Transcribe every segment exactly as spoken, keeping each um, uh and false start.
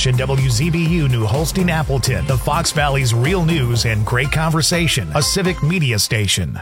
and W Z B U New Holstein Appleton, the Fox Valley's real news and great conversation, a civic media station.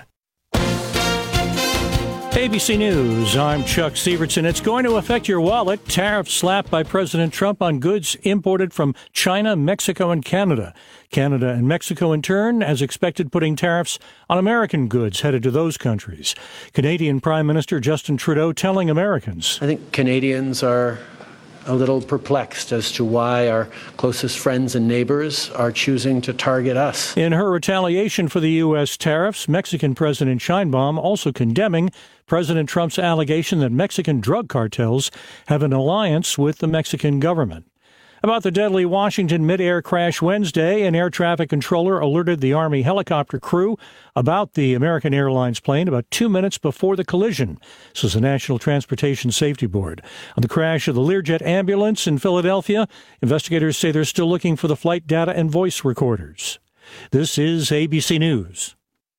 A B C News, I'm Chuck Sievertson. It's going to affect your wallet. Tariffs slapped by President Trump on goods imported from China, Mexico, and Canada. Canada and Mexico, in turn, as expected, putting tariffs on American goods headed to those countries. Canadian Prime Minister Justin Trudeau telling Americans, I think Canadians are a little perplexed as to why our closest friends and neighbors are choosing to target us. In her retaliation for the U S tariffs, Mexican President Sheinbaum also condemning President Trump's allegation that Mexican drug cartels have an alliance with the Mexican government. About the deadly Washington mid-air crash Wednesday, an air traffic controller alerted the Army helicopter crew about the American Airlines plane about two minutes before the collision, says the National Transportation Safety Board. On the crash of the Learjet ambulance in Philadelphia, investigators say they're still looking for the flight data and voice recorders. This is A B C News.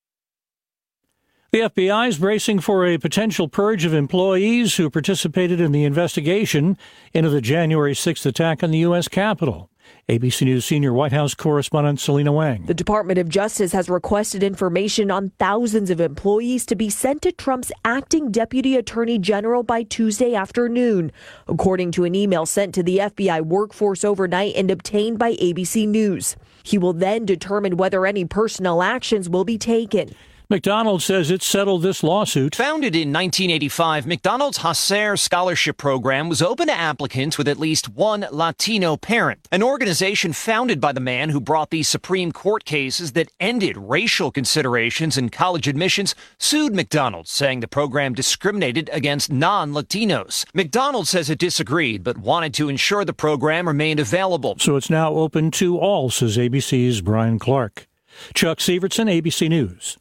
The F B I is bracing for a potential purge of employees who participated in the investigation into the January sixth attack on the U S Capitol. A B C News senior White House correspondent Selena Wang. The Department of Justice has requested information on thousands of employees to be sent to Trump's acting Deputy Attorney General by Tuesday afternoon, according to an email sent to the F B I workforce overnight and obtained by A B C News. He will then determine whether any personnel actions will be taken. McDonald's says it settled this lawsuit. Founded in nineteen eighty-five, McDonald's Hacer Scholarship Program was open to applicants with at least one Latino parent. An organization founded by the man who brought these Supreme Court cases that ended racial considerations in college admissions sued McDonald's, saying the program discriminated against non-Latinos. McDonald's says it disagreed, but wanted to ensure the program remained available. So it's now open to all, says A B C's Brian Clark. Chuck Sievertson, A B C News.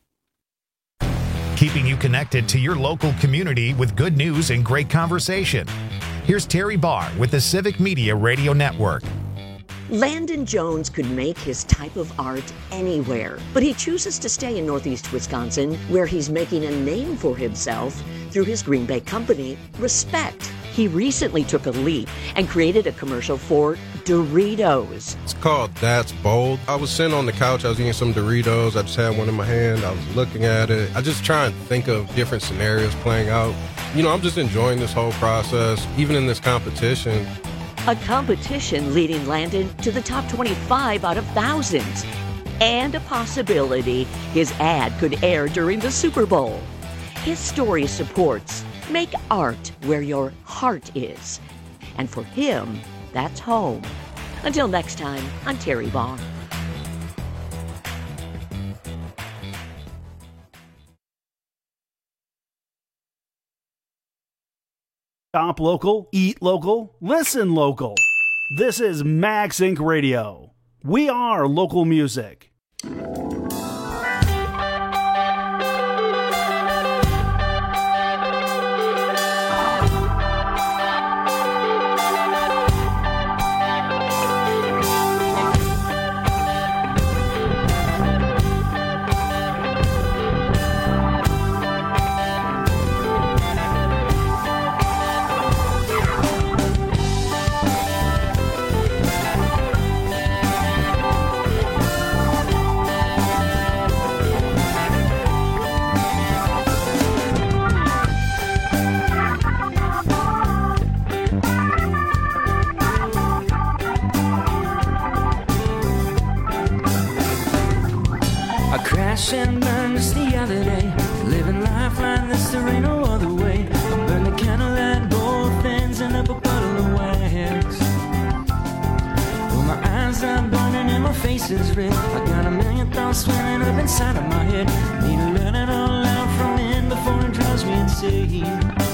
Keeping you connected to your local community with good news and great conversation. Here's Terry Barr with the Civic Media Radio Network. Landon Jones could make his type of art anywhere, but he chooses to stay in Northeast Wisconsin, where he's making a name for himself through his Green Bay company, Respect. He recently took a leap and created a commercial for Doritos. It's called That's Bold. I was sitting on the couch, I was eating some Doritos, I just had one in my hand, I was looking at it. I just try and think of different scenarios playing out. You know, I'm just enjoying this whole process, even in this competition. A competition leading Landon to the top twenty-five out of thousands. And a possibility his ad could air during the Super Bowl. His story supports make art where your heart is. And for him, that's home. Until next time, I'm Terry Barr. Shop local, eat local, listen local. This is Max Inc Radio. We are local music. Crash and burn just the other day. Living life like this, there ain't no other way. I burn the candle at both ends and up a bottle of wax. Well, my eyes are burning and my face is red. I got a million thoughts swimming up inside of my head. Need to learn it all out from in before it drives me insane.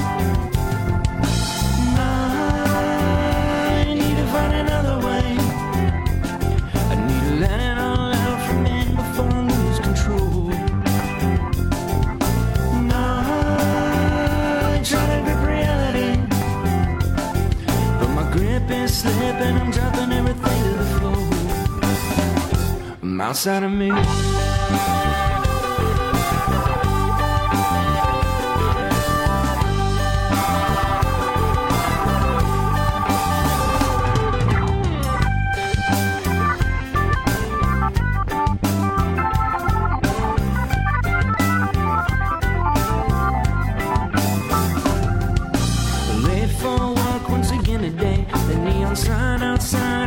I need to find another way. I need to learn it all out from in before I lose control. No, I try to grip reality, but my grip is slipping. I'm dropping everything to the floor. I'm outside of me.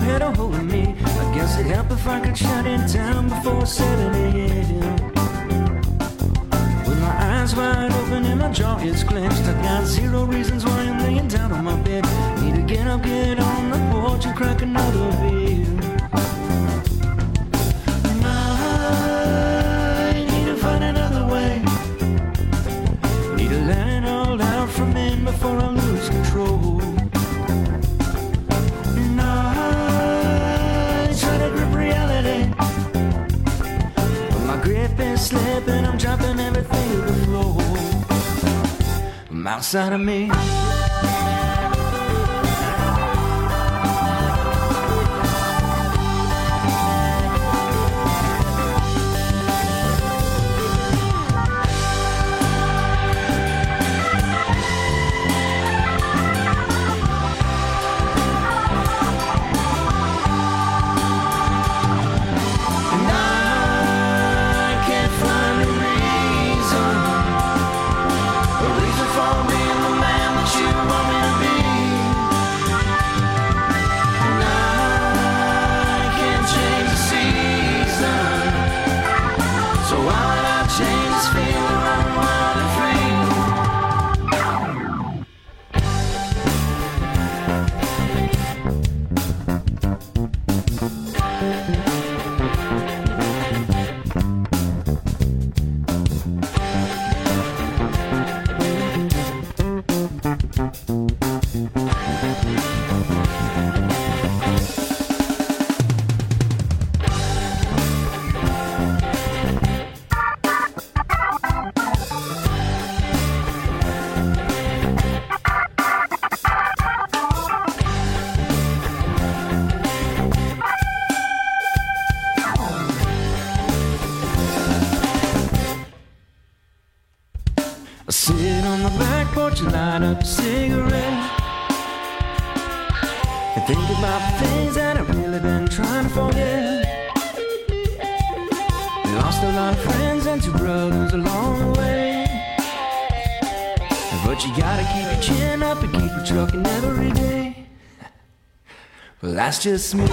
had a hold of me. I guess it'd help if I could shut it down before seven a.m. With my eyes wide open and my jaw is clenched, I got zero reasons why I'm laying down on my bed. Need to get up, get on the porch and crack another beer. I need to find another way. Need to let it all out from in before I lose control. And I try to grip reality, but my grip is slipping. I'm dropping everything to the floor. I'm outside of me. Light up a cigarette and think about the things that I've really been trying to forget. Lost a lot of friends and two brothers along the way, but you gotta keep your chin up and keep your trucking every day. Well, that's just me.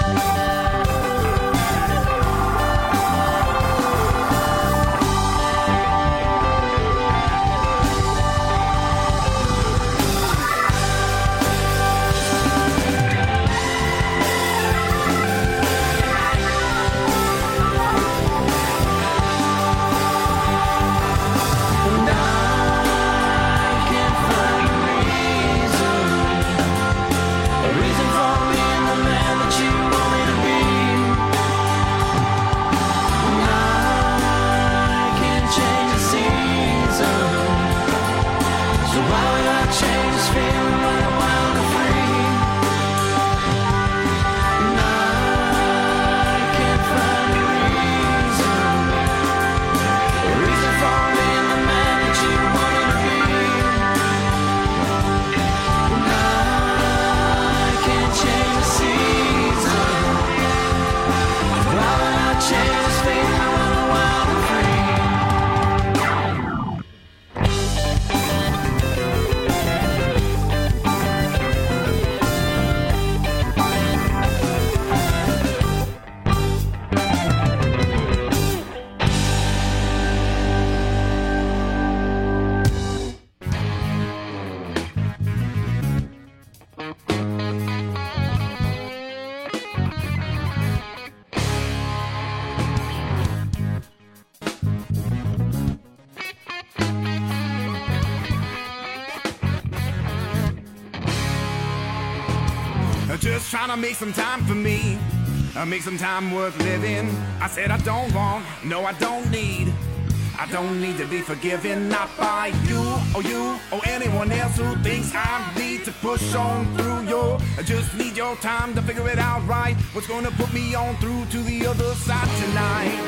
Just trying to make some time for me, uh, make some time worth living. I said I don't want, no I don't need, I don't need to be forgiven, not by you or you or anyone else who thinks I need to push on through your. I just need your time to figure it out right. What's gonna put me on through to the other side tonight?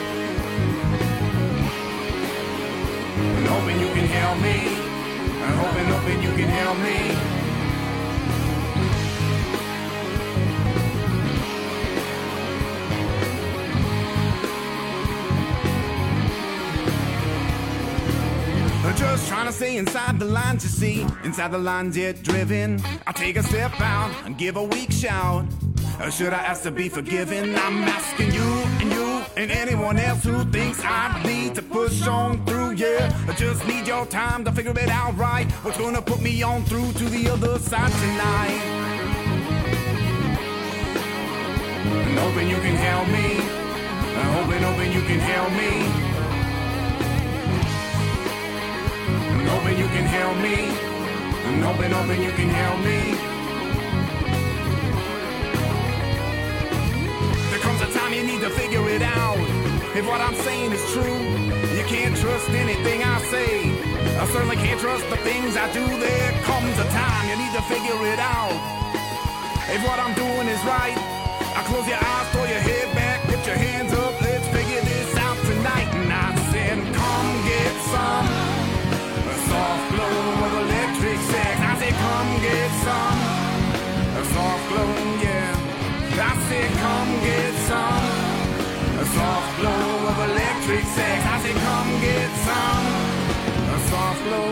I'm hoping you can help me. I'm hoping, hoping you can help me. Just trying to stay inside the lines, you see. Inside the lines, yet driven. I take a step out and give a weak shout. Or should I ask to be forgiven? I'm asking you and you and anyone else who thinks I need to push on through, yeah. I just need your time to figure it out right. What's gonna put me on through to the other side tonight? And hoping you can help me. I'm hoping, hoping you can help me. I'm hoping you can help me. I'm hoping, hoping you can help me. There comes a time you need to figure it out. If what I'm saying is true, you can't trust anything I say. I certainly can't trust the things I do. There comes a time you need to figure it out. If what I'm doing is right, I close your eyes, throw your head back, put your hands up, let's figure this out tonight. And I said, come get some a soft glow of electric sex. I said, come get some a soft glow, yeah. I said, come get some a soft glow of electric sex. I said, come get some a soft glow.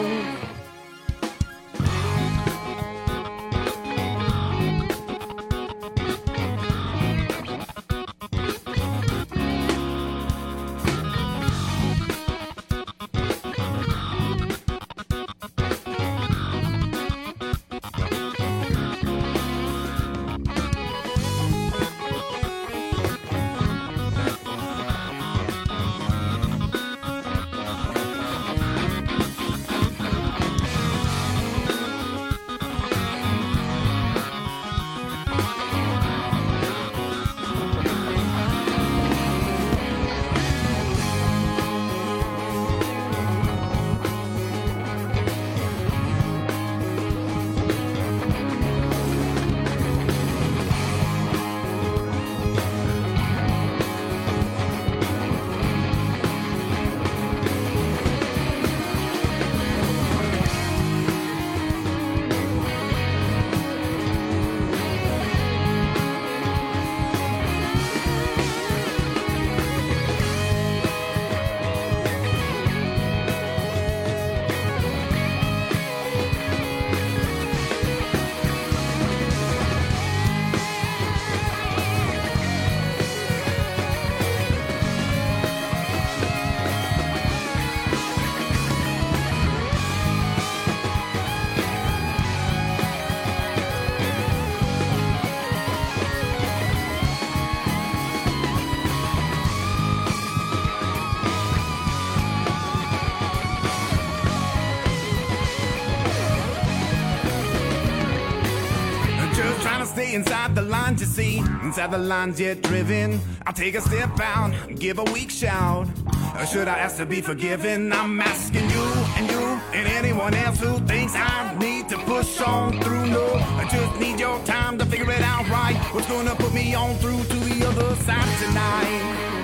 Stay inside the lines, you see, inside the lines yet driven. I'll take a step out, give a weak shout. Or should I ask to be forgiven? I'm asking you and you and anyone else who thinks I need to push on through. No, I just need your time to figure it out right. What's gonna put me on through to the other side tonight?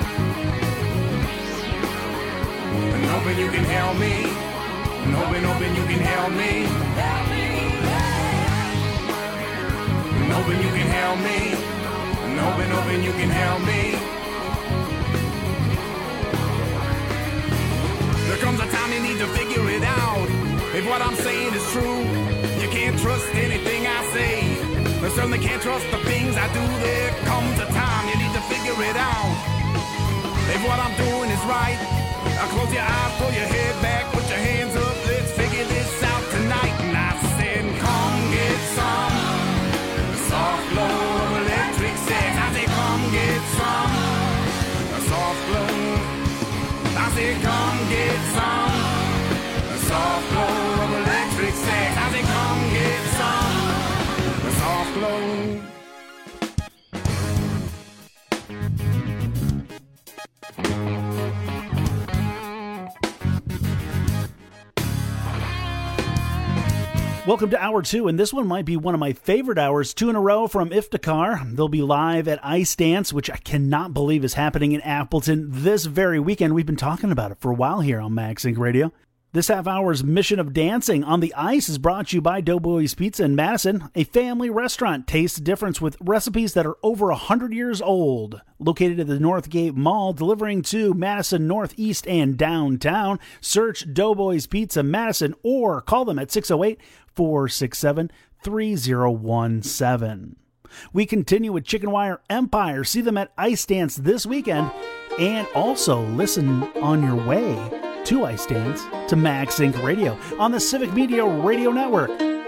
And hoping you can help me. And hoping, hoping you can help me. And hoping you can help me. And hoping, hoping you can help me. There comes a time you need to figure it out. If what I'm saying is true, you can't trust anything I say. I certainly can't trust the things I do. There comes a time you need to figure it out. If what I'm doing is right, I'll close your eyes, pull your head back, put your hands up, let's figure this out tonight. And I said, come get some soft glow of electric sex. I said, come get some soft glow. I said, come get some soft glow of electric sex. I said, come get some soft glow. Welcome to Hour two, and this one might be one of my favorite hours, two in a row from Iftikhar. They'll be live at Ice Dance, which I cannot believe is happening in Appleton this very weekend. We've been talking about it for a while here on MagSync Radio. This half hour's mission of dancing on the ice is brought to you by Doughboys Pizza in Madison, a family restaurant. Taste the difference with recipes that are over one hundred years old. Located at the Northgate Mall, delivering to Madison Northeast and downtown. Search Doughboys Pizza Madison or call them at six oh eight, four six seven, three oh one seven. We continue with Chicken Wire Empire. See them at Ice Dance this weekend. And also listen on your way to Ice Dance to Max Incorporated. Radio on the Civic Media Radio Network.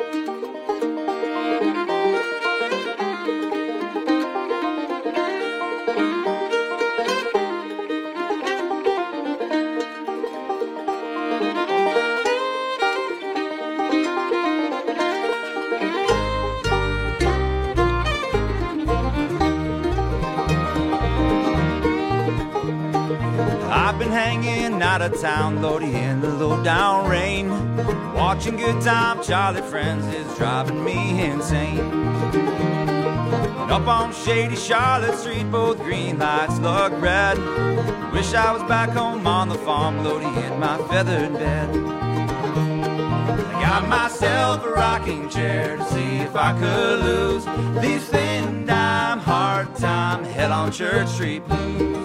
Out of town, Lordy, in the low down rain, watching Good Time Charlie Friends is driving me insane. And up on shady Charlotte Street, both green lights look red. Wish I was back home on the farm, Lordy, in my feathered bed. I got myself a rocking chair to see if I could lose these thin dime hard time hell on Church Street blues.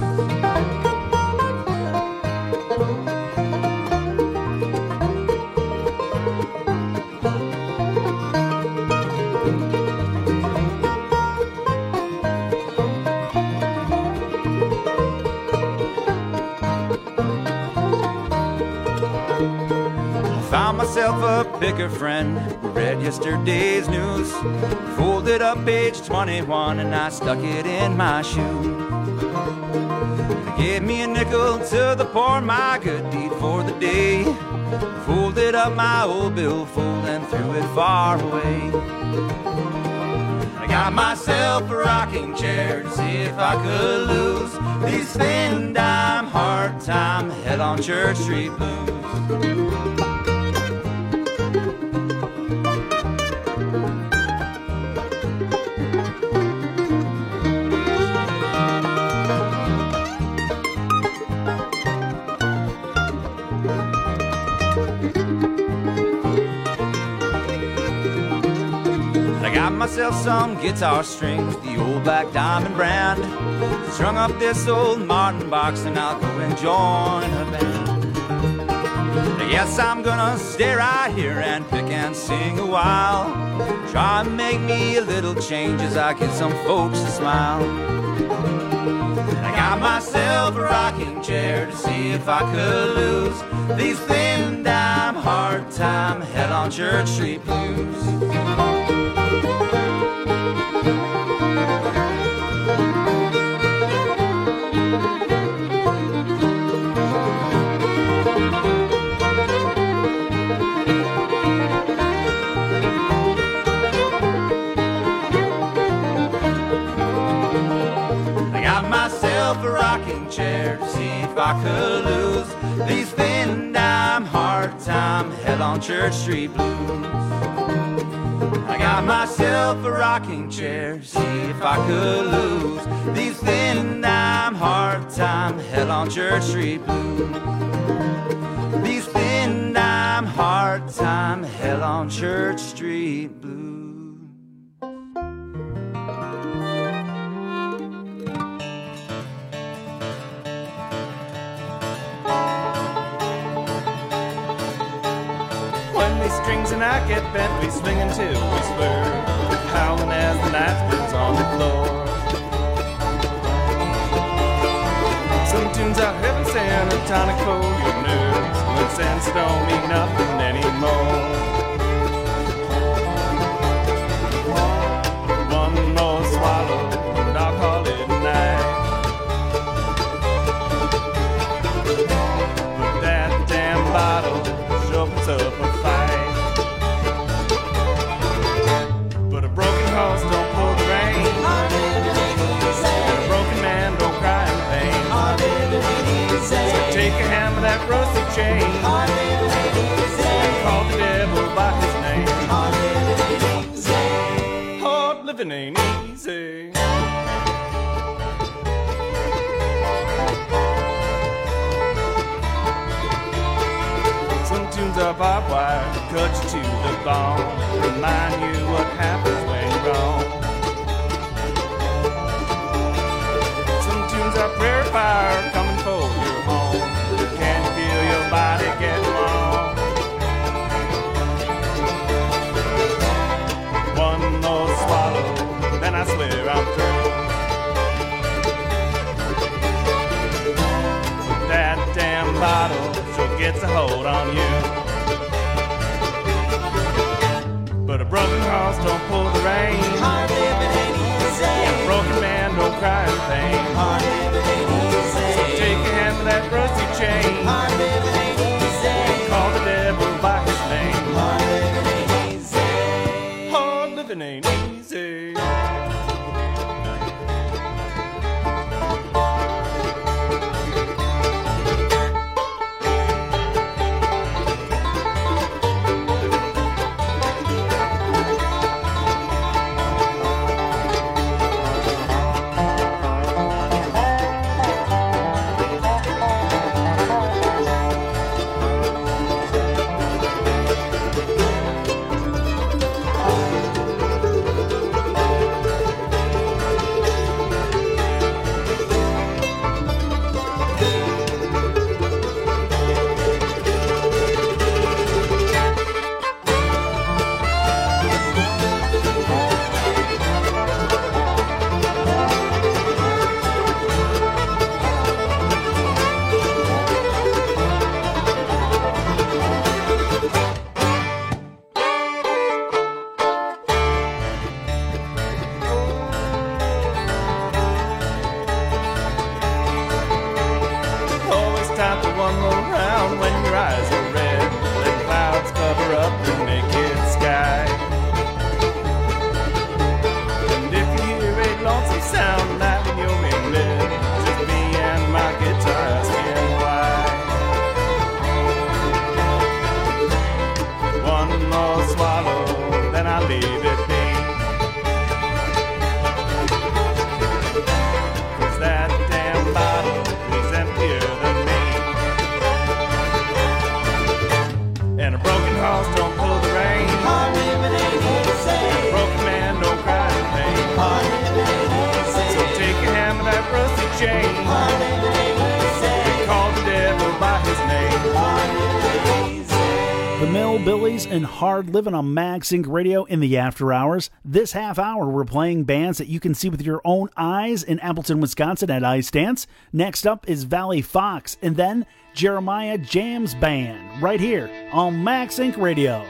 Myself a picker friend who read yesterday's news, folded up page twenty-one and I stuck it in my shoe. They gave me a nickel to the poor, my good deed for the day. Folded up my old billfold and threw it far away. I got myself a rocking chair to see if I could lose these thin dime hard time hell on Church Street blues. Myself some guitar strings, the old Black Diamond brand. Strung up this old Martin box and I'll go and join a band. Yes, I'm gonna stay right here and pick and sing a while. Try and make me a little change as I get some folks to smile. I got myself a rocking chair to see if I could lose these thin dime hard time hell on Church Street blues. A rocking chair to see if I could lose these thin dime hard time hell on Church Street blues. I got myself a rocking chair to see if I could lose these thin dime hard time hell on Church Street blues. These thin dime hard time hell on Church Street blues. Strings and I get bent, we swing until we swerve, howling as the night spins on the floor. Some tunes are heaven sent, a tonic for your nerves, when sense don't mean nothing anymore. One more swallow, and I'll call it a night. But that damn bottle sure puts up a fight. Don't pull the rein, and a broken man don't cry in pain. So take a hammer that rusty chain and call the devil by his name. Hard living ain't easy. Some tunes are barbed wire, cut you to the bone, remind you what happens when you're wrong. Some tunes are prayer fire coming for your home. Can you feel your body getting long? One more swallow, then I Millbillies and Hard Living on MagSync Radio in the after hours. This half hour, we're playing bands that you can see with your own eyes in Appleton, Wisconsin at Ice Dance. Next up is Valley Fox, and then Jeremiah Jams Band, right here on MagSync Radio.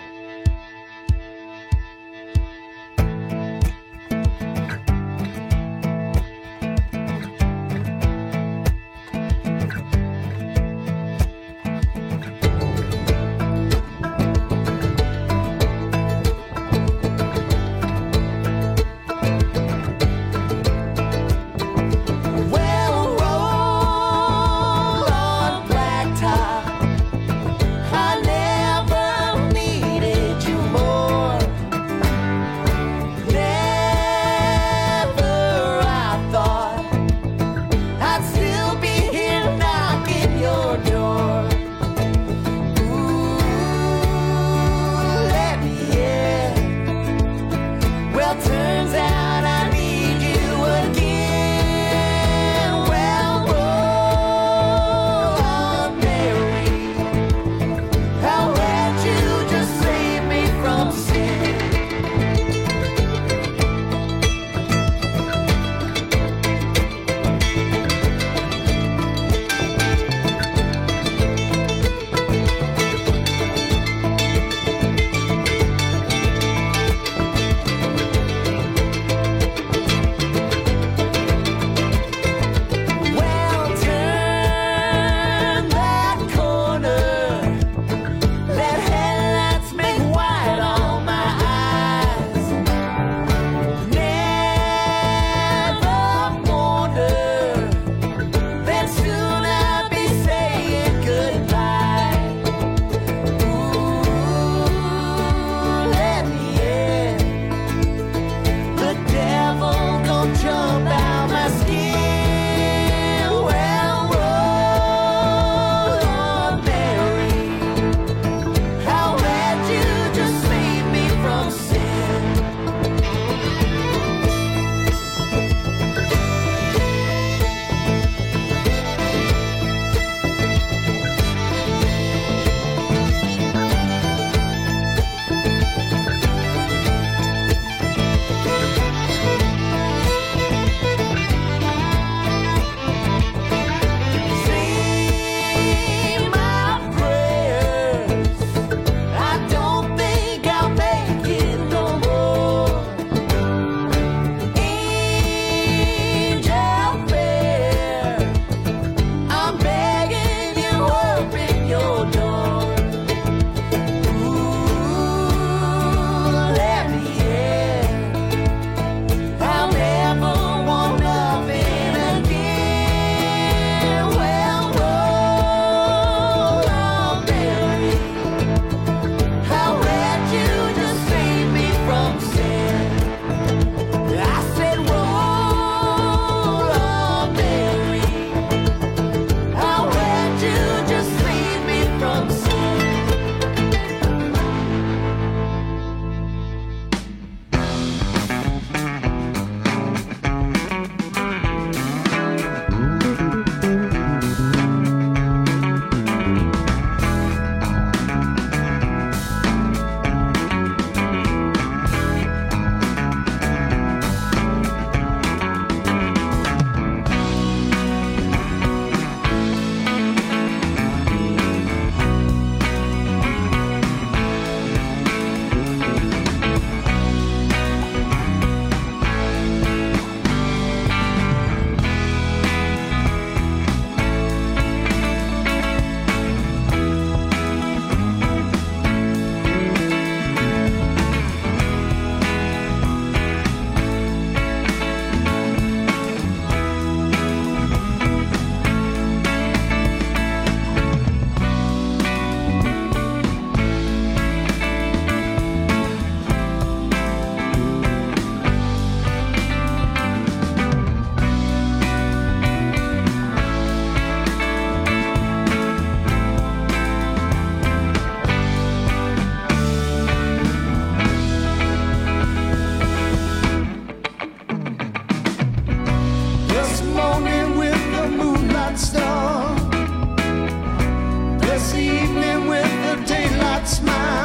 This evening with a daylight smile.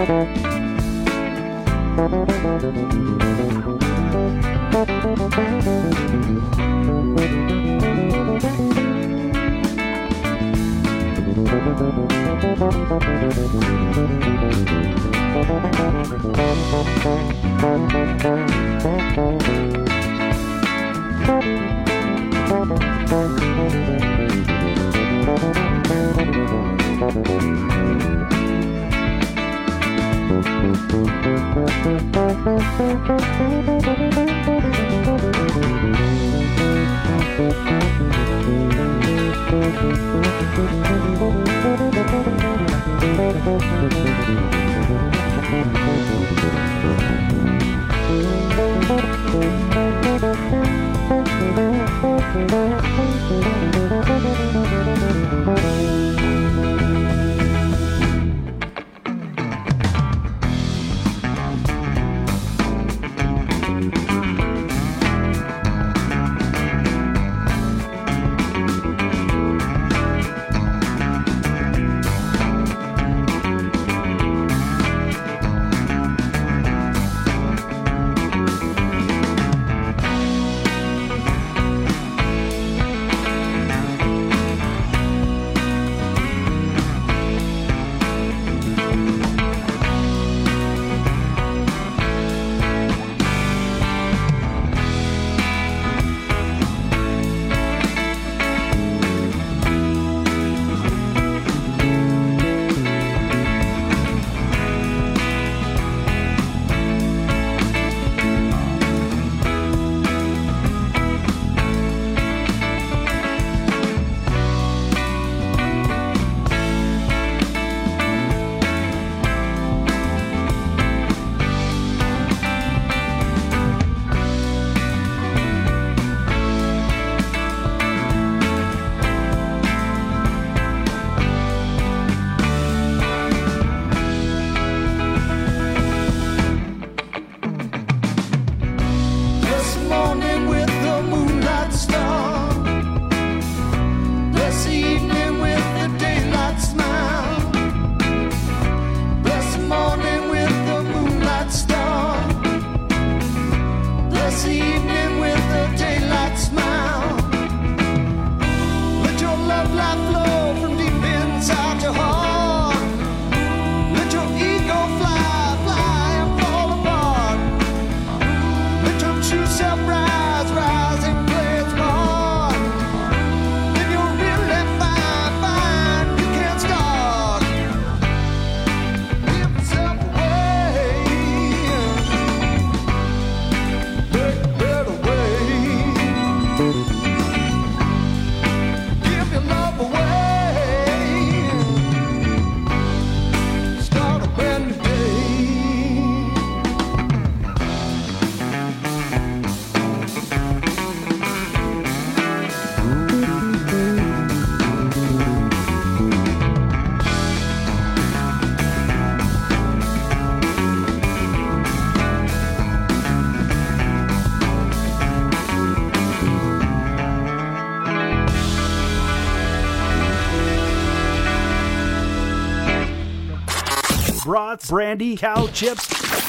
Brats, brandy, cow chips,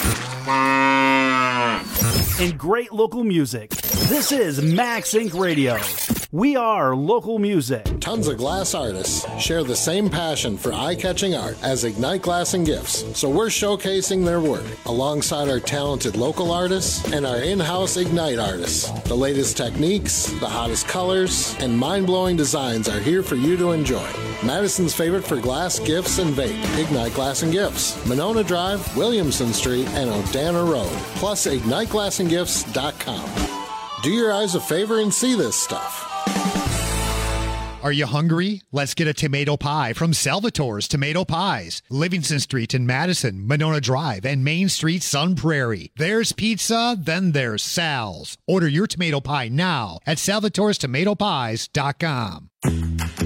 and great local music. This is Max Inc Radio. We are local music. Tons of glass artists share the same passion for eye-catching art as Ignite Glass and Gifts, so we're showcasing their work alongside our talented local artists and our in-house Ignite artists. The latest techniques, the hottest colors, and mind-blowing designs are here for you to enjoy. Madison's favorite for glass, gifts, and vape, Ignite Glass and Gifts, Monona Drive, Williamson Street, and Odana Road, plus ignite glass and gifts dot com. Do your eyes a favor and see this stuff. Are you hungry? Let's get a tomato pie from Salvatore's Tomato Pies. Livingston Street in Madison, Monona Drive, and Main Street, Sun Prairie. There's pizza, then there's Sal's. Order your tomato pie now at salvatores tomato pies dot com.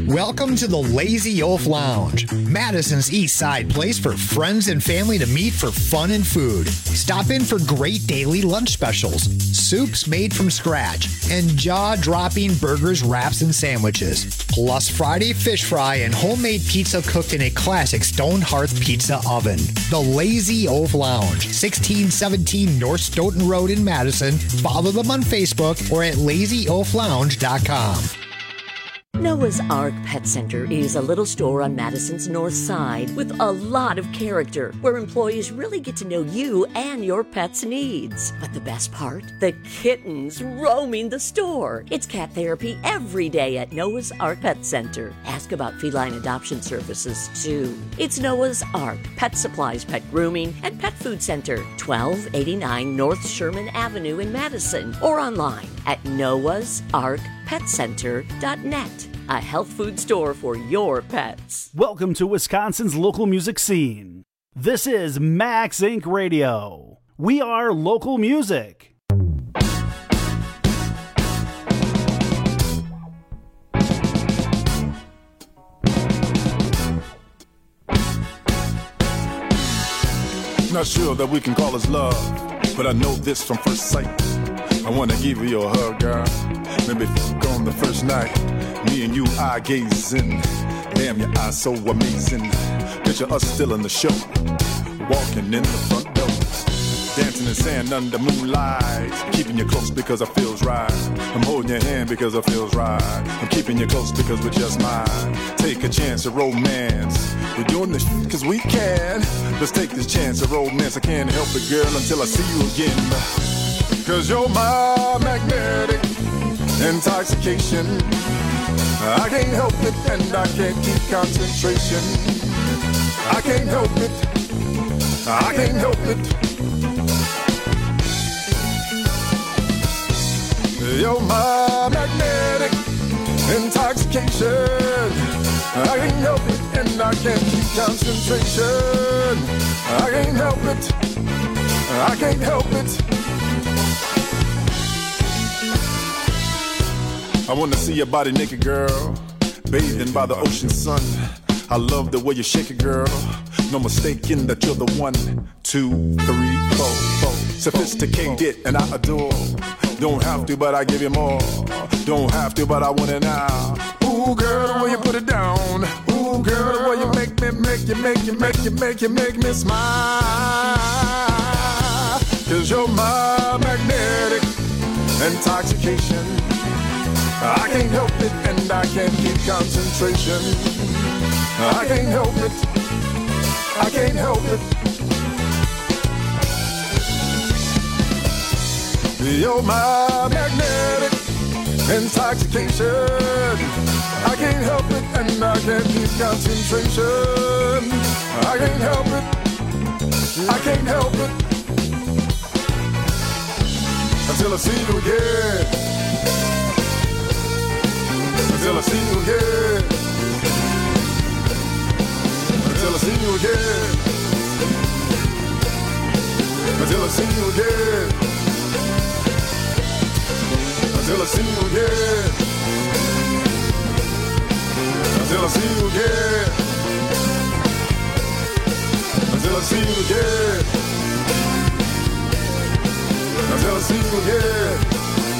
Welcome to the Lazy Oaf Lounge, Madison's East Side place for friends and family to meet for fun and food. Stop in for great daily lunch specials, soups made from scratch, and jaw-dropping burgers, wraps, and sandwiches. Plus Friday fish fry and homemade pizza cooked in a classic stone hearth pizza oven. The Lazy Oaf Lounge, sixteen seventeen North Stoughton Road in Madison. Follow them on Facebook or at lazy oaf lounge dot com. Noah's Ark Pet Center is a little store on Madison's north side with a lot of character, where employees really get to know you and your pet's needs. But the best part? The kittens roaming the store. It's cat therapy every day at Noah's Ark Pet Center. Ask about feline adoption services, too. It's Noah's Ark Pet Supplies, Pet Grooming, and Pet Food Center, twelve eighty-nine North Sherman Avenue in Madison, or online at noahs ark pet center dot net. A health food store for your pets. Welcome to Wisconsin's local music scene. This is Max Incorporated. Radio. We are local music. Not sure that we can call this love, but I know this from first sight. I wanna give you a hug, girl. Maybe fuck on the first night. Me and you eye gazing. Damn, your eyes so amazing. Picture us still in the show, walking in the front door, dancing in sand under moonlight. Keeping you close because it feels right. I'm holding your hand because it feels right. I'm keeping you close because we're just mine. Take a chance of romance. We're doing this shit cause we can. Let's take this chance of romance. I can't help it, girl, until I see you again. Cause you're my magnetic intoxication. I can't help it and I can't keep concentration. I can't help it, I can't help it. You're my magnetic intoxication. I can't help it and I can't keep concentration. I can't help it, I can't help it. I wanna see your body naked, girl, bathing by the ocean sun. I love the way you shake it, girl. No mistaking that you're the one. Two, three, four, four. Sophisticated and I adore. Don't have to, but I give you more. Don't have to, but I want it now. Ooh, girl, the way you put it down. Ooh, girl, the way you make me, make you, make you, make you, make you, make me smile. Cause you're my magnetic intoxication. I can't help it and I can't keep concentration. I can't help it, I can't help it. You're my magnetic intoxication. I can't help it and I can't keep concentration. I can't help it, I can't help it. Until I see you again. Until I see you again. Until I see you again. Until I see you again. Until I see you again. Until I see you again. Until I see you again. Until I see you again.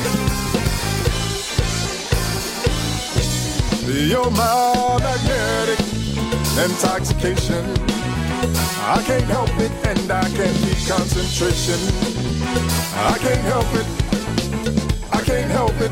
You're my magnetic intoxication. I can't help it and I can't keep concentration. I can't help it, I can't help it.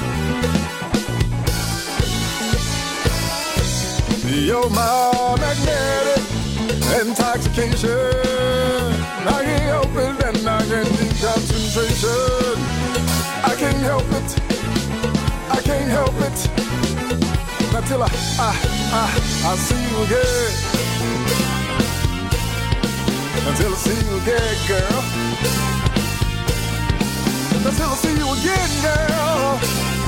You're my magnetic intoxication. I can't help it and I can't keep concentration. I can't help it, I can't help it. Until I, I, I, I see you again. Until I see you again, girl. Until I see you again, girl.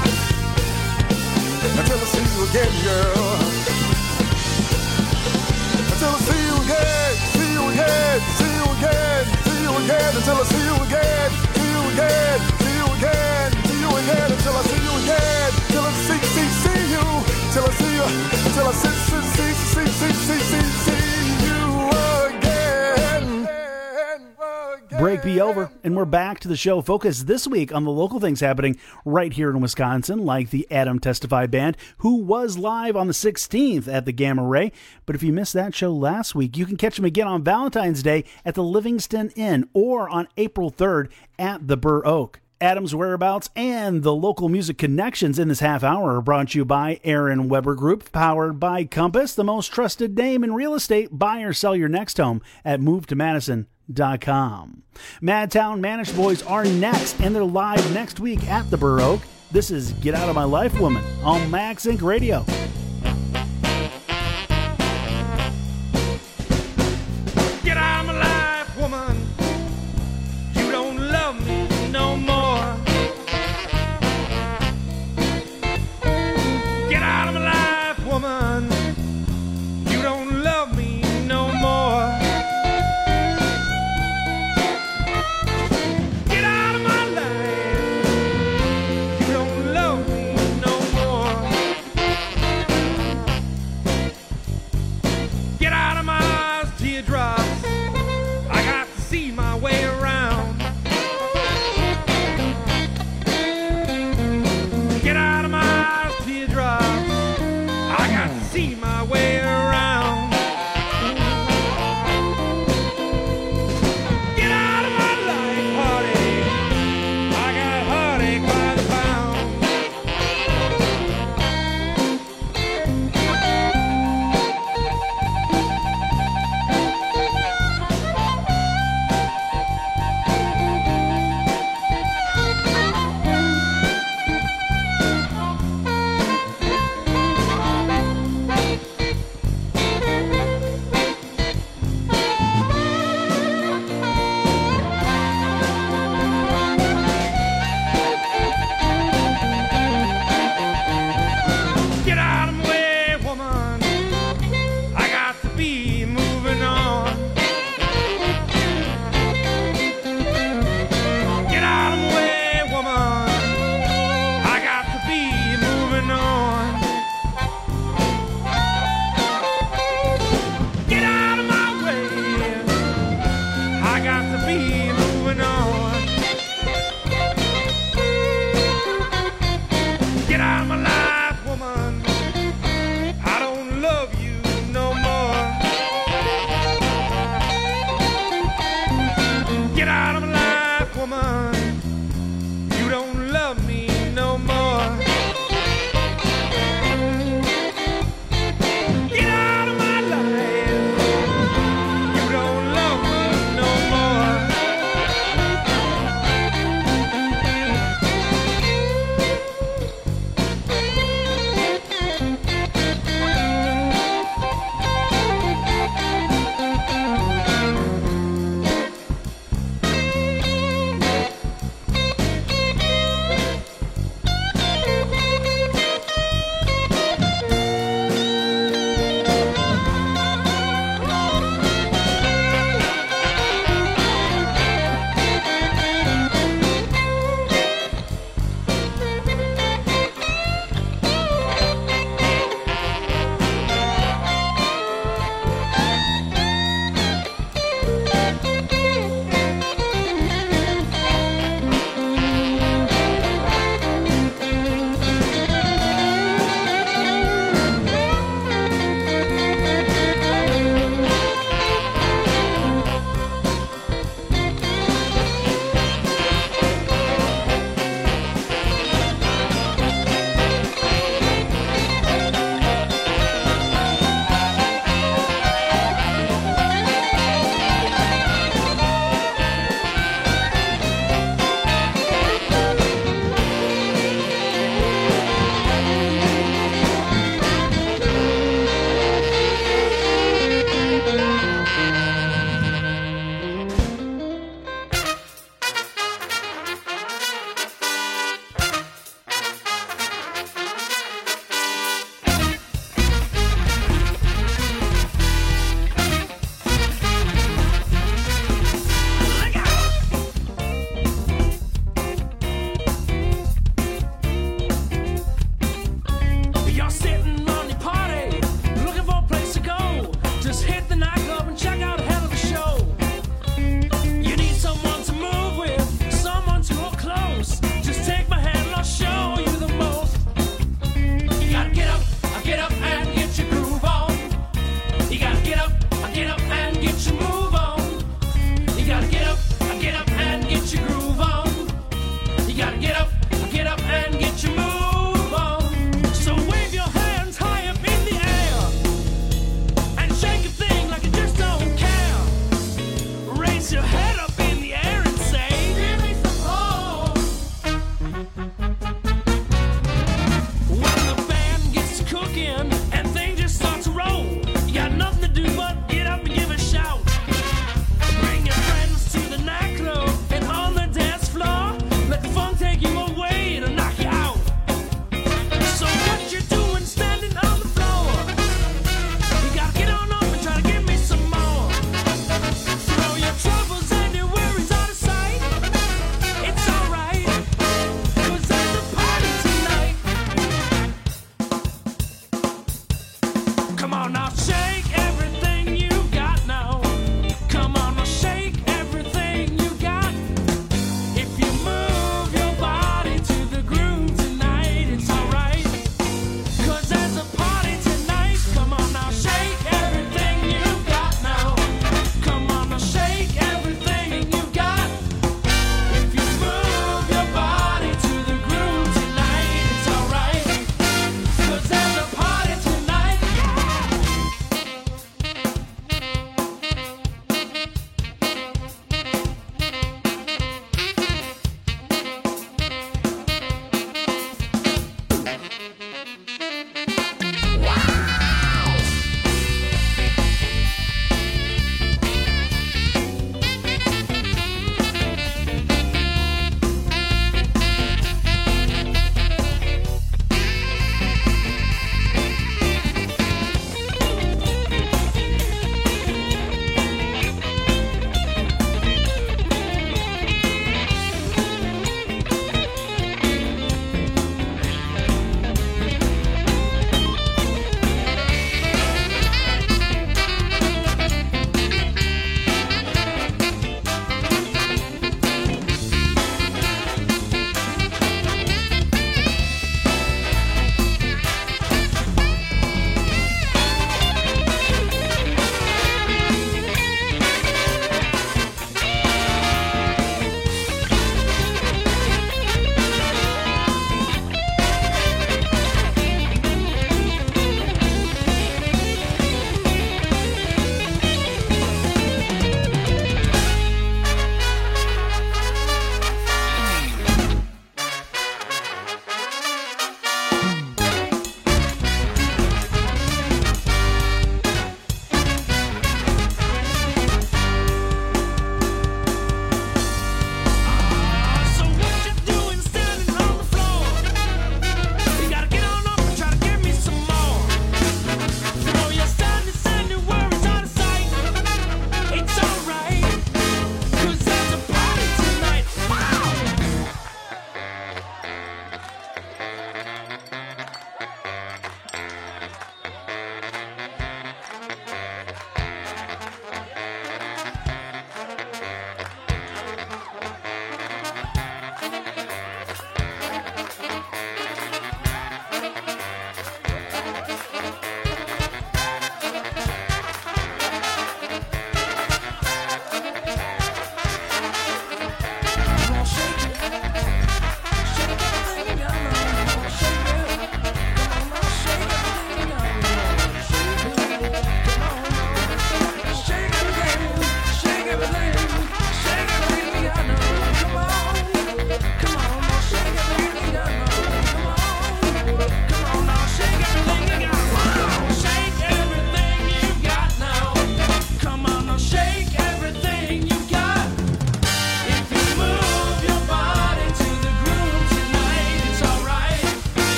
Until I see you again, girl. Until I see you again, see you again, see you again, see you again. Until I see you again, see you again, see you again, see you again. Until I see you again, till I see, see, see you. Till I see you, see, see, see you again. Break be over, and we're back to the show focused this week on the local things happening right here in Wisconsin, like the Adam Testify Band, who was live on the sixteenth at the Gamma Ray. But if you missed that show last week, you can catch them again on Valentine's Day at the Livingston Inn or on April third at the Burr Oak. Adam's whereabouts and the local music connections in this half hour are brought to you by Aaron Weber Group, powered by Compass, the most trusted name in real estate. Buy or sell your next home at move to madison dot com. Madtown Manish Boys are next, and they're live next week at the Burr Oak. This is Get Out of My Life Woman on Max Inc Radio. Get out of my life, woman. You don't love me no more. Get out of my life, woman. You don't love me no more. Get out of my life. You don't love me no more.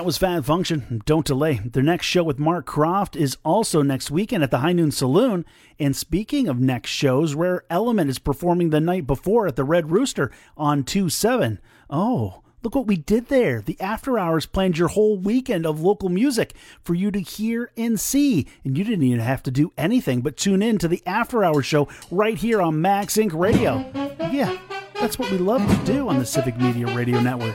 was Fat Function. Don't delay. Their next show with Mark Croft is also next weekend at the High Noon Saloon. And speaking of next shows, Rare Element is performing the night before at the Red Rooster on two seven. Oh, look what we did there. The After Hours planned your whole weekend of local music for you to hear and see. And you didn't even have to do anything but tune in to the After Hours show right here on Max Incorporated. Radio. Yeah, that's what we love to do on the Civic Media Radio Network.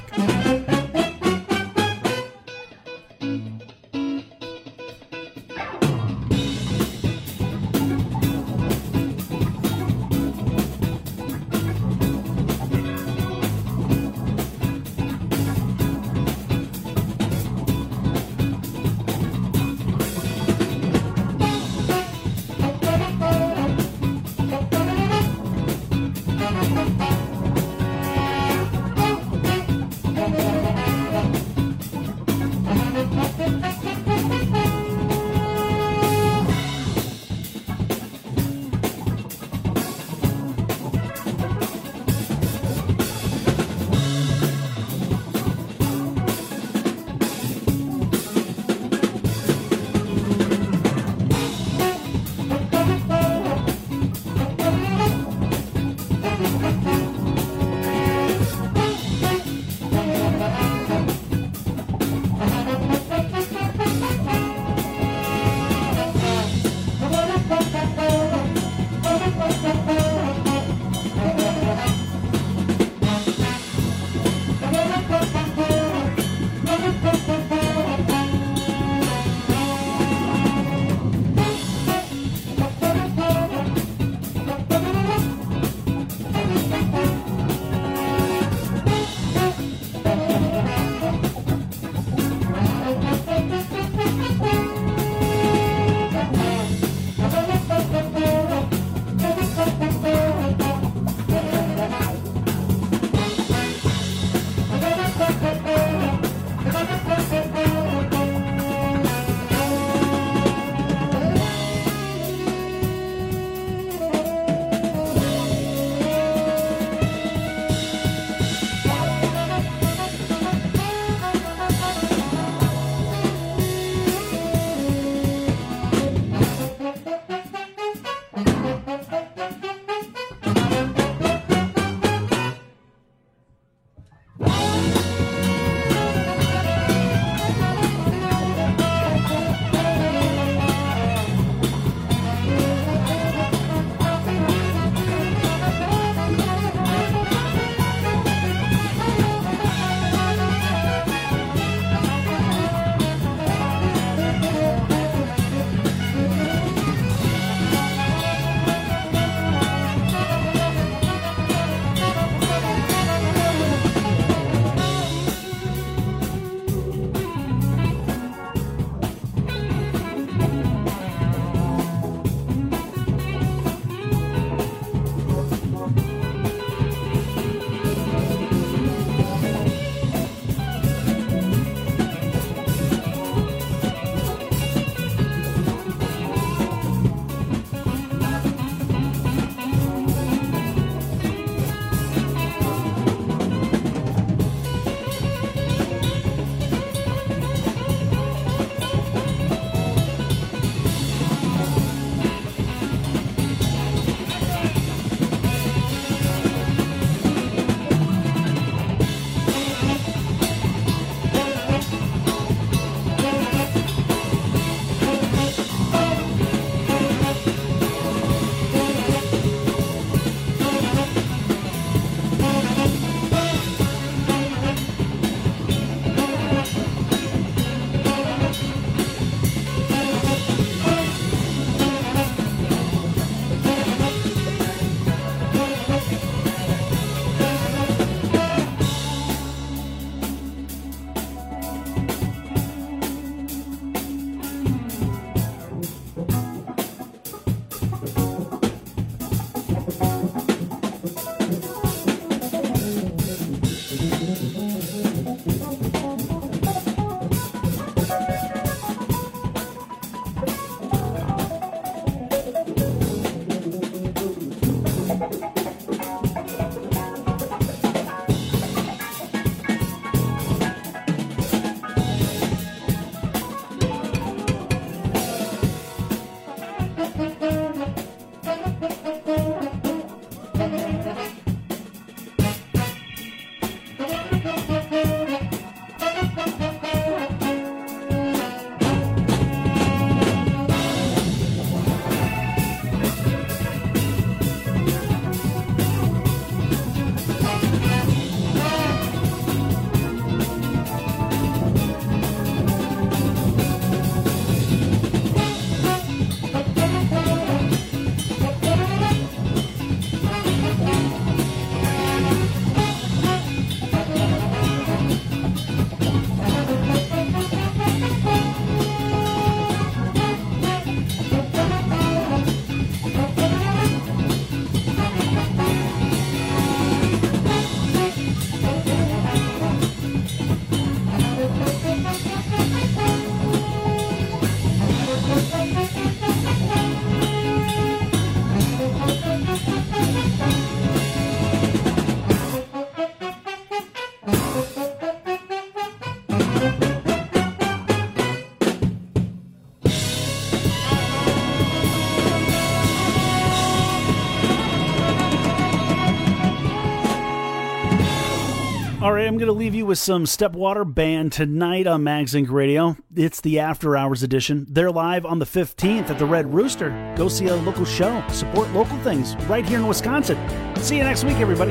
right, I'm going to leave you with some Stepwater Band tonight on Mags Inc Radio. It's the After Hours edition. They're live on the fifteenth at the Red Rooster. Go see a local show. Support local things right here in Wisconsin. See you next week, everybody.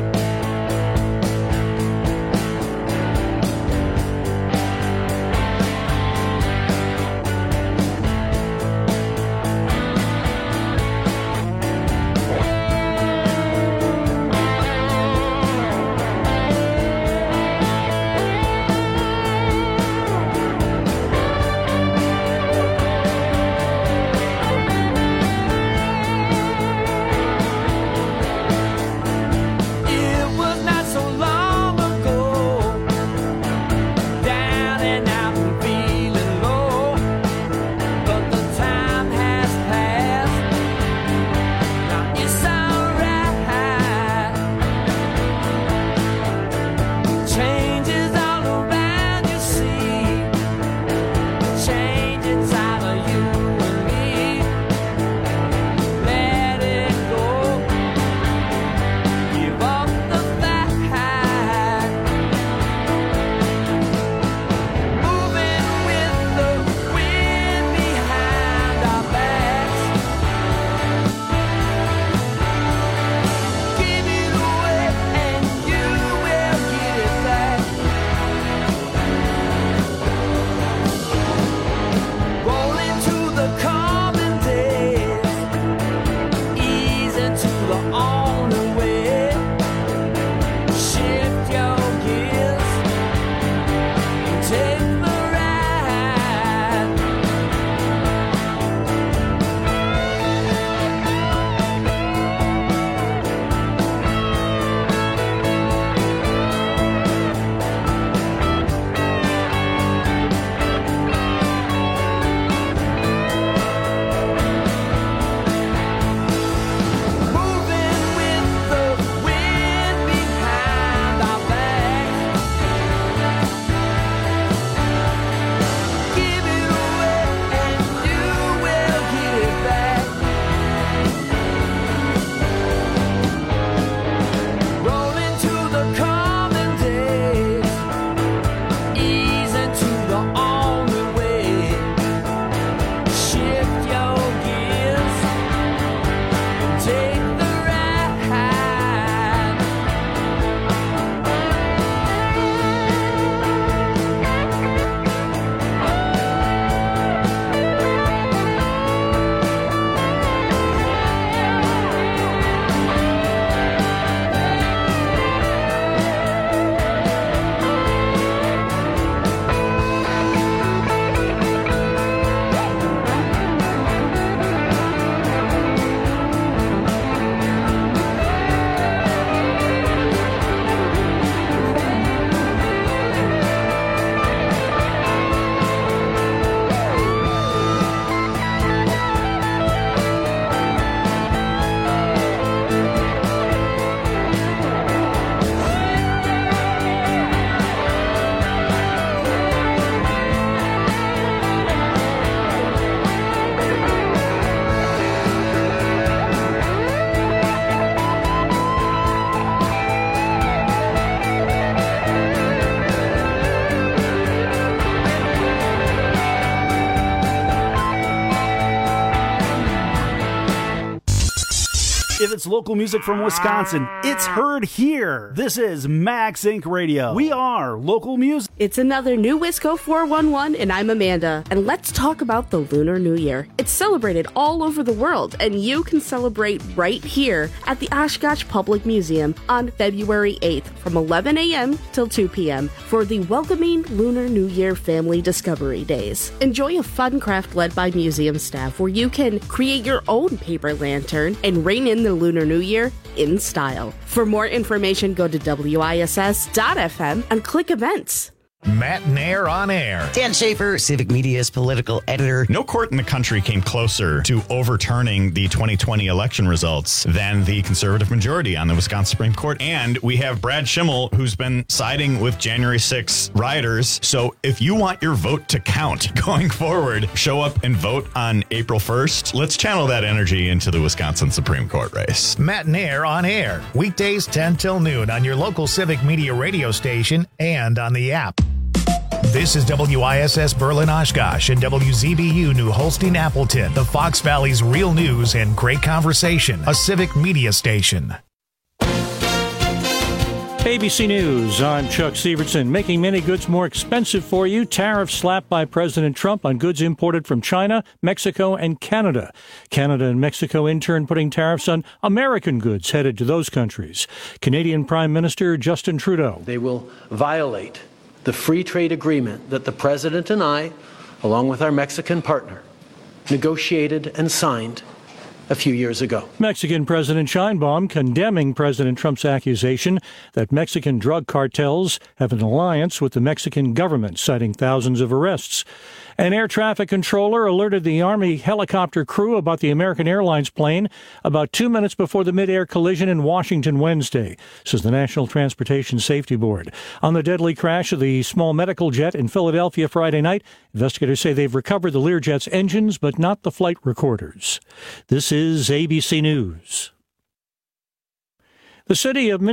If it's local music from Wisconsin, it's heard here. This is Max Inc Radio. We are local music. It's another new Wisco four one one, and I'm Amanda. And let's talk about the Lunar New Year. It's celebrated all over the world, and you can celebrate right here at the Oshkosh Public Museum on February eighth from eleven a.m. till two p.m. for the Welcoming Lunar New Year Family Discovery Days. Enjoy a fun craft led by museum staff where you can create your own paper lantern and rein in the Lunar New Year in style. For more information, go to W I S S dot F M and click events. Matt Nair on air. Dan Schaefer, Civic Media's political editor. No court in the country came closer to overturning the twenty twenty election results than the conservative majority on the Wisconsin Supreme Court. And we have Brad Schimmel, who's been siding with January sixth rioters. So if you want your vote to count going forward, show up and vote on April first. Let's channel that energy into the Wisconsin Supreme Court race. Matt Nair on air. Weekdays ten till noon on your local Civic Media radio station and on the app. This is W I S S Berlin Oshkosh and W Z B U New Holstein Appleton, the Fox Valley's real news and great conversation, a Civic Media station. A B C News, I'm Chuck Severson. Making many goods more expensive for you. Tariffs slapped by President Trump on goods imported from China, Mexico, and Canada. Canada and Mexico in turn putting tariffs on American goods headed to those countries. Canadian Prime Minister Justin Trudeau. They will violate the free trade agreement that the President and I, along with our Mexican partner, negotiated and signed a few years ago. Mexican President Sheinbaum condemning President Trump's accusation that Mexican drug cartels have an alliance with the Mexican government, citing thousands of arrests. An air traffic controller alerted the Army helicopter crew about the American Airlines plane about two minutes before the mid-air collision in Washington Wednesday, says the National Transportation Safety Board. On the deadly crash of the small medical jet in Philadelphia Friday night, investigators say they've recovered the Learjet's engines, but not the flight recorders. This is A B C News. The city of